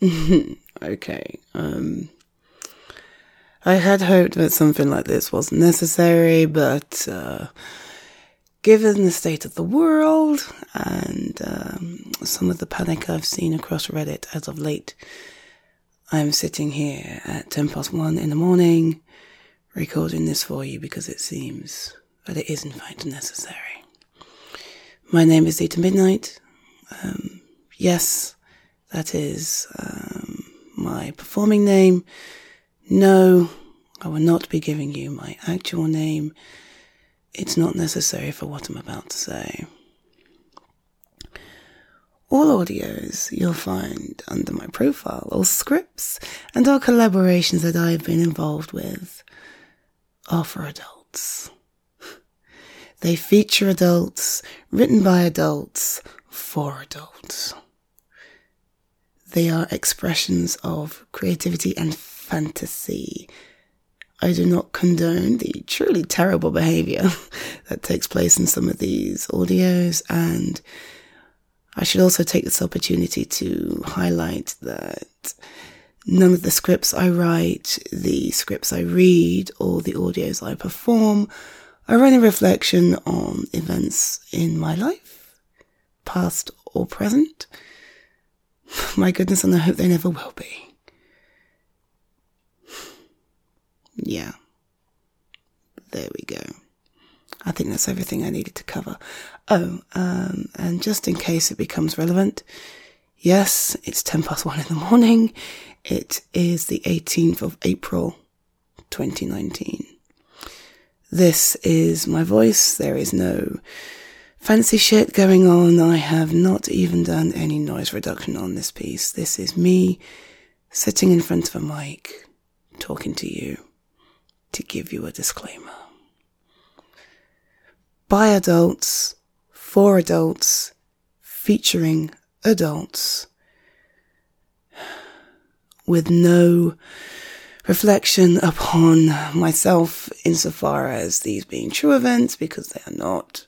Okay. I had hoped that something like this wasn't necessary, but given the state of the world and some of the panic I've seen across Reddit as of late, I'm sitting here at 1:10 in the morning recording this for you because it seems that it is in fact necessary. My name is Zeta Midnight. Yes, that is my performing name. No, I will not be giving you my actual name. It's not necessary for what I'm about to say. All audios you'll find under my profile, all scripts and all collaborations that I've been involved with are for adults. They feature adults, written by adults, for adults. They are expressions of creativity and fantasy. I do not condone the truly terrible behaviour that takes place in some of these audios, and I should also take this opportunity to highlight that none of the scripts I write, the scripts I read, or the audios I perform are any reflection on events in my life, past or present. My goodness, and I hope they never will be. Yeah. There we go. I think that's everything I needed to cover. And just in case it becomes relevant, yes, it's 1:10 in the morning. It is the 18th of April, 2019. This is my voice. There is no fancy shit going on. I have not even done any noise reduction on this piece. This is me sitting in front of a mic, talking to you, to give you a disclaimer. By adults, for adults, featuring adults, with no reflection upon myself insofar as these being true events, because they are not.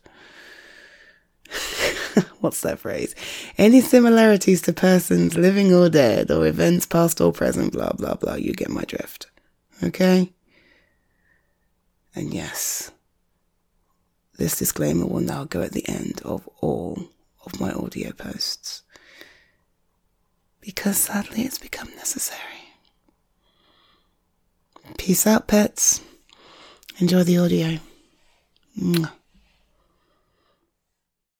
What's that phrase? Any similarities to persons living or dead, or events past or present, blah, blah, blah. You get my drift. Okay? And yes, this disclaimer will now go at the end of all of my audio posts, because sadly it's become necessary. Peace out, pets. Enjoy the audio. Mwah.